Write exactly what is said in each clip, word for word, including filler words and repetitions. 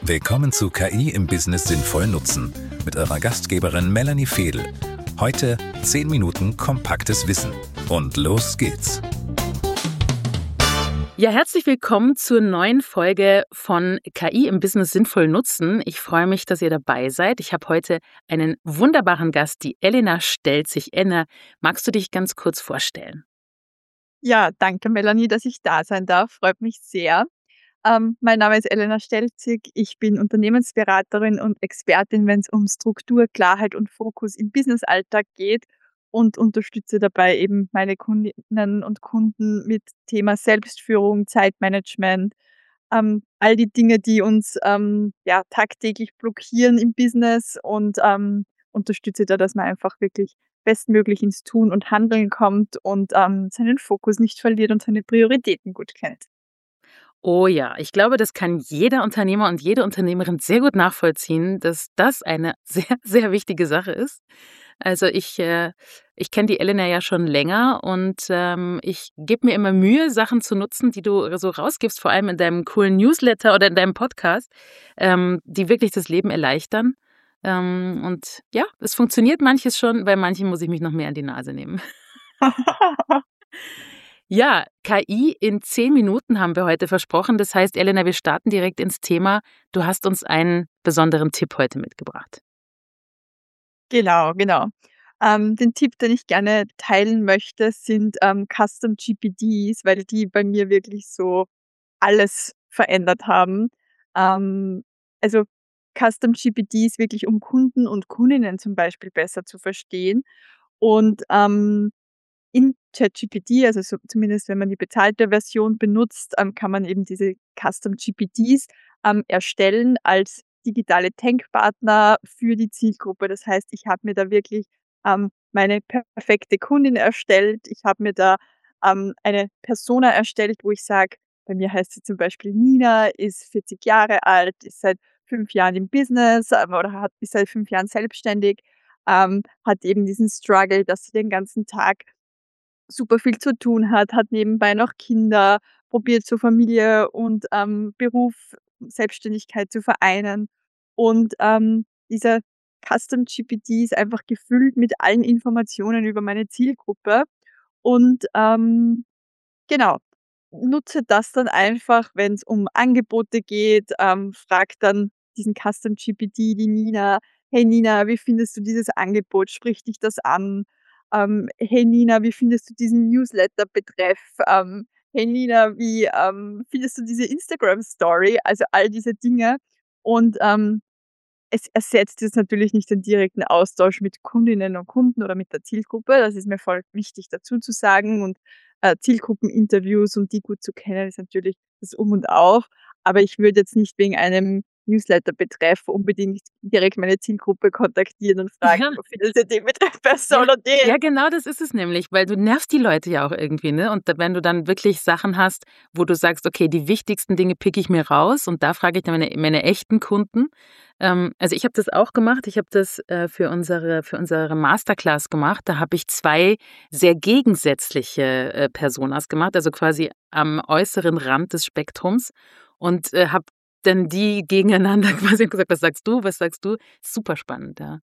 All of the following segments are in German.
Willkommen zu K I im Business sinnvoll nutzen mit eurer Gastgeberin Melanie Fehl. Heute zehn Minuten kompaktes Wissen. Und los geht's. Ja, herzlich willkommen zur neuen Folge von K I im Business sinnvoll nutzen. Ich freue mich, dass ihr dabei seid. Ich habe heute einen wunderbaren Gast, die Elena Stelzig. Elena, magst du dich ganz kurz vorstellen? Ja, danke Melanie, dass ich da sein darf. Freut mich sehr. Ähm, mein Name ist Elena Stelzig. Ich bin Unternehmensberaterin und Expertin, wenn es um Struktur, Klarheit und Fokus im Businessalltag geht und unterstütze dabei eben meine Kundinnen und Kunden mit Thema Selbstführung, Zeitmanagement, ähm, all die Dinge, die uns ähm, ja, tagtäglich blockieren im Business und ähm, unterstütze da, dass man einfach wirklich bestmöglich ins Tun und Handeln kommt und ähm, seinen Fokus nicht verliert und seine Prioritäten gut kennt. Oh ja, ich glaube, das kann jeder Unternehmer und jede Unternehmerin sehr gut nachvollziehen, dass das eine sehr, sehr wichtige Sache ist. Also ich, äh, ich kenne die Elena ja schon länger und ähm, ich gebe mir immer Mühe, Sachen zu nutzen, die du so rausgibst, vor allem in deinem coolen Newsletter oder in deinem Podcast, ähm, die wirklich das Leben erleichtern. Ähm, und ja, es funktioniert manches schon, bei manchen muss ich mich noch mehr an die Nase nehmen. Ja, K I in zehn Minuten haben wir heute versprochen. Das heißt, Elena, wir starten direkt ins Thema. Du hast uns einen besonderen Tipp heute mitgebracht. Genau, genau. Ähm, den Tipp, den ich gerne teilen möchte, sind ähm, Custom G P Ts, weil die bei mir wirklich so alles verändert haben. Ähm, also Custom G P Ts wirklich, um Kunden und Kundinnen zum Beispiel besser zu verstehen. Und ähm, in ChatGPT, also so zumindest wenn man die bezahlte Version benutzt, ähm, kann man eben diese Custom G P Ts ähm, erstellen als digitale Tankpartner für die Zielgruppe. Das heißt, ich habe mir da wirklich ähm, meine perfekte Kundin erstellt. Ich habe mir da ähm, eine Persona erstellt, wo ich sage, bei mir heißt sie zum Beispiel Nina, ist vierzig Jahre alt, ist seit fünf Jahren im Business ähm, oder hat, ist seit fünf Jahren selbstständig, ähm, hat eben diesen Struggle, dass sie den ganzen Tag super viel zu tun hat, hat nebenbei noch Kinder, probiert so Familie und ähm, Beruf, Selbstständigkeit zu vereinen. Und ähm, dieser Custom G P T ist einfach gefüllt mit allen Informationen über meine Zielgruppe. Und ähm, genau, nutze das dann einfach, wenn es um Angebote geht, ähm, frage dann diesen Custom G P T, die Nina: „Hey Nina, wie findest du dieses Angebot? Spricht dich das an?“ Ähm, „Hey Nina, wie findest du diesen Newsletter-Betreff?“ Ähm, „Hey Nina, wie ähm, findest du diese Instagram-Story?“ Also all diese Dinge. Und ähm, es ersetzt jetzt natürlich nicht den direkten Austausch mit Kundinnen und Kunden oder mit der Zielgruppe. Das ist mir voll wichtig dazu zu sagen. Und äh, Zielgruppeninterviews und die gut zu kennen, ist natürlich das Um und Auf. Aber ich würde jetzt nicht wegen einem Newsletter-Betreff unbedingt direkt meine Zielgruppe kontaktieren und fragen, Ja, findet ihr den Betreff besser ja, oder den? ja, genau, das ist es nämlich, weil du nervst die Leute ja auch irgendwie, ne? Und da, wenn du dann wirklich Sachen hast, wo du sagst, okay, die wichtigsten Dinge picke ich mir raus und da frage ich dann meine, meine echten Kunden. Ähm, also ich habe das auch gemacht. Ich habe das äh, für unsere für unsere Masterclass gemacht. Da habe ich zwei sehr gegensätzliche äh, Personas gemacht, also quasi am äußeren Rand des Spektrums und äh, habe dann die gegeneinander quasi gesagt, was sagst du, was sagst du? Super spannend, ja.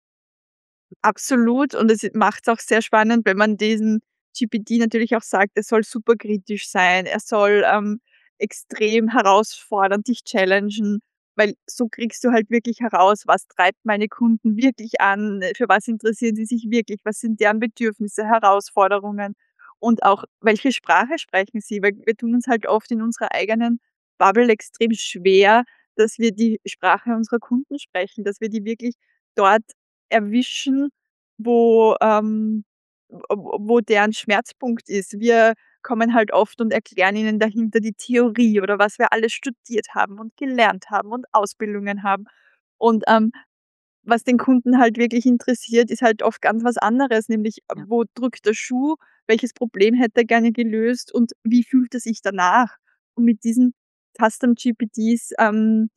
Absolut. Und es macht es auch sehr spannend, wenn man diesen G P T natürlich auch sagt, er soll super kritisch sein, er soll ähm, extrem herausfordernd dich challengen, weil so kriegst du halt wirklich heraus, was treibt meine Kunden wirklich an, für was interessieren sie sich wirklich, was sind deren Bedürfnisse, Herausforderungen und auch welche Sprache sprechen sie, weil wir tun uns halt oft in unserer eigenen Bubble extrem schwer, dass wir die Sprache unserer Kunden sprechen, dass wir die wirklich dort erwischen, wo, ähm w wo deren Schmerzpunkt ist. Wir kommen halt oft und erklären ihnen dahinter die Theorie oder was wir alles studiert haben und gelernt haben und Ausbildungen haben. Und, ähm, was den Kunden halt wirklich interessiert, ist halt oft ganz was anderes, nämlich, äh, Ja. wo drückt der Schuh, welches Problem hätte er gerne gelöst und wie fühlt er sich danach? Und mit diesen Custom G P Ts, ähm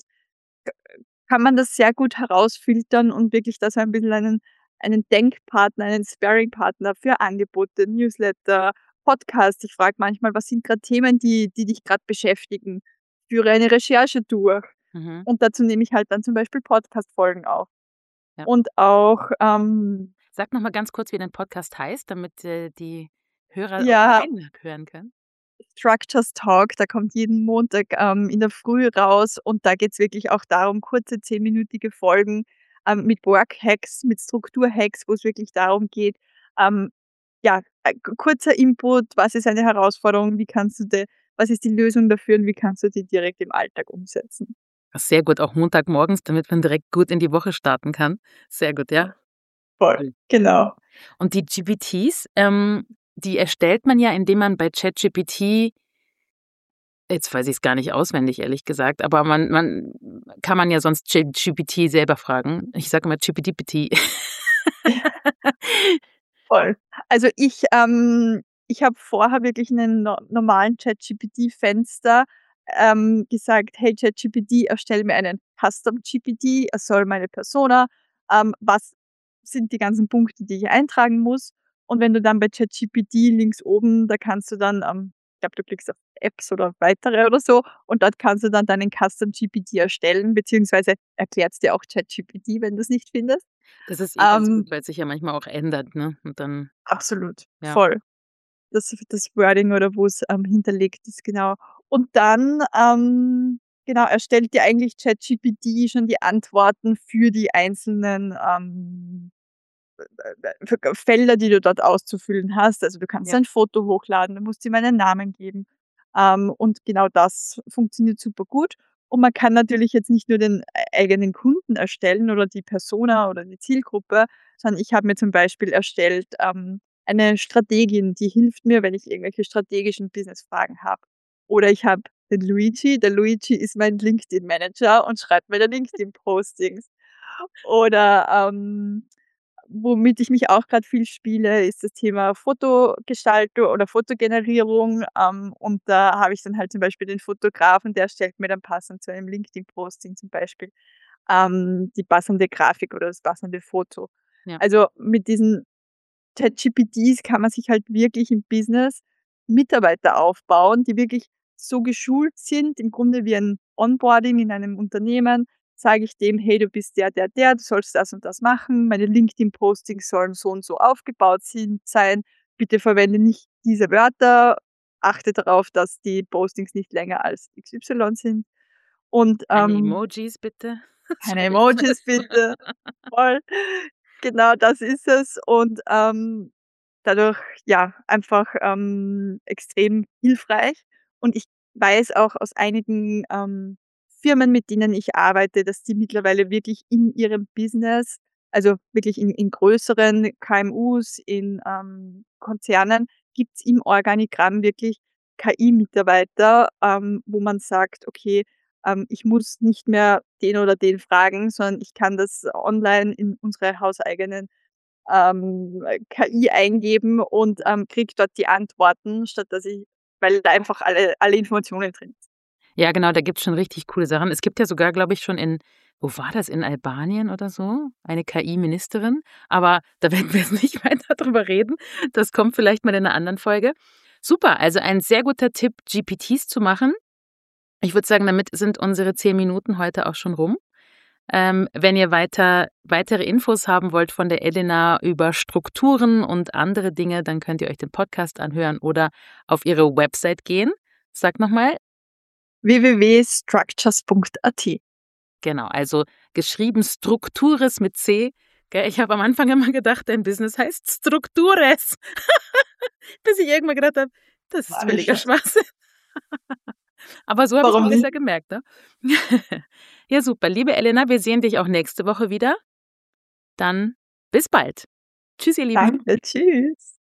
kann man das sehr gut herausfiltern und wirklich da so ein bisschen einen einen Denkpartner, einen Sparringpartner für Angebote, Newsletter, Podcast. Ich frage manchmal: „Was sind grad Themen, die die dich grad beschäftigen?“ Führe eine Recherche durch. Mhm. Und dazu nehme ich halt dann zum Beispiel Podcast-Folgen auf. Ja. Und auch, ähm Sag noch mal ganz kurz, wie dein Podcast heißt, damit, äh, die Hörer auch Ja. reinhören können. Structures Talk, der kommt jeden Montag, ähm, in der Früh raus und da geht's wirklich auch darum, kurze zehnminütige Folgen, ähm, mit Work-Hacks, mit Struktur-Hacks, wo's wirklich darum geht, ähm, ja, äh, k kurzer Input, was ist eine Herausforderung, wie kannst du de was ist die Lösung dafür und wie kannst du die direkt im Alltag umsetzen? Sehr gut, auch Montagmorgens, damit man direkt gut in die Woche starten kann. Sehr gut, ja. Voll, genau. Und die G P Ts, ähm, die erstellt man ja, indem man bei ChatGPT jetzt weiß ich's gar nicht auswendig, ehrlich gesagt, aber man man kann man ja sonst ChatGPT selber fragen. Ich sage immer ChatGPT. Voll. Also ich, ähm ich habe vorher wirklich in 'nen no normalen ChatGPT-Fenster, ähm, gesagt: „Hey ChatGPT, erstell mir einen Custom G P T, er soll meine Persona ähm, was sind die ganzen Punkte, die ich eintragen muss?“ Und wenn du dann bei ChatGPT links oben, da kannst du dann, ähm ich glaube, du klickst auf Apps oder weitere oder so und dort kannst du dann deinen Custom G P T erstellen, beziehungsweise erklärt's dir auch ChatGPT, wenn du's nicht findest. Das ist eh ganz Ähm gut, weil's sich ja manchmal auch ändert, ne? Und dann Absolut, ja. voll. Das das Wording oder wo's, ähm, hinterlegt ist, genau. Und dann, ähm, genau, erstellt dir eigentlich ChatGPT schon die Antworten für die einzelnen, ähm, äh, äh, für g Felder, die du dort auszufüllen hast. Also, du kannst Ja. ein Foto hochladen, du musst ihm einen Namen geben. Ähm, und genau das funktioniert super gut. Und man kann natürlich jetzt nicht nur den ei eigenen Kunden erstellen oder die Persona oder die Zielgruppe, sondern ich habe mir zum Beispiel erstellt, ähm, eine Strategin, die hilft mir, wenn ich irgendwelche strategischen Business-Fragen habe. Oder ich habe den Luigi, der Luigi ist mein LinkedIn-Manager und schreibt meine LinkedIn-Postings. Oder, ähm, womit ich mich auch grad viel spiele, ist das Thema Fotogestaltung oder Fotogenerierung. Ähm, und da habe ich dann halt zum Beispiel den Fotografen, der erstellt mir dann passend zu einem LinkedIn-Posting zum Beispiel, ähm, die passende Grafik oder das passende Foto. Ja. Also, mit diesen ChatGPTs kann man sich halt wirklich im Business Mitarbeiter aufbauen, die wirklich so geschult sind, im Grunde wie ein Onboarding in einem Unternehmen. Sage ich dem: „Hey, du bist der, der, der, du sollst das und das machen. Meine LinkedIn-Postings sollen so und so aufgebaut sind sein. Bitte verwende nicht diese Wörter. Achte darauf, dass die Postings nicht länger als X Y sind.“ Und, Keine ähm Emojis bitte. keine Emojis bitte. Voll. Genau das ist es. Und, ähm, dadurch, ja, einfach, ähm, extrem hilfreich. Und ich weiß auch aus einigen, ähm, Firmen, mit denen ich arbeite, dass die mittlerweile wirklich in ihrem Business, also wirklich in in größeren K M Us, in, ähm, Konzernen, gibt's im Organigramm wirklich K I-Mitarbeiter, ähm, wo man sagt: „Okay, ähm, ich muss nicht mehr den oder den fragen, sondern ich kann das online in unsere hauseigenen, ähm, K I eingeben und, ähm, kriege dort die Antworten, statt dass ich“ weil da einfach alle alle Informationen drin Ja, genau, da gibt's schon richtig coole Sachen. Es gibt ja sogar, glaube ich, schon in wo war das, in Albanien oder so, eine K I-Ministerin, aber da werden wir jetzt nicht weiter drüber reden. Das kommt vielleicht mal in 'ner anderen Folge. Super, also ein sehr guter Tipp, G P Ts zu machen. Ich würde sagen, damit sind unsere zehn Minuten heute auch schon rum. Ähm, wenn ihr weiter weitere Infos haben wollt von der Elena über Strukturen und andere Dinge, dann könnt ihr euch den Podcast anhören oder auf ihre Website gehen. Sag noch mal. w w w punkt structures punkt a t. Genau, also geschrieben Struktures mit C, gell? Ich habe am Anfang immer gedacht, dein Business heißt Struktures. Bis ich irgendwann gedacht habe, das ist völliger Schwachsinn. Aber so habe ich Warum mir das ja nicht? gemerkt, ne? Ja, super. Liebe Elena, wir sehen dich auch nächste Woche wieder. Dann bis bald. Tschüss, ihr Lieben. Danke, tschüss.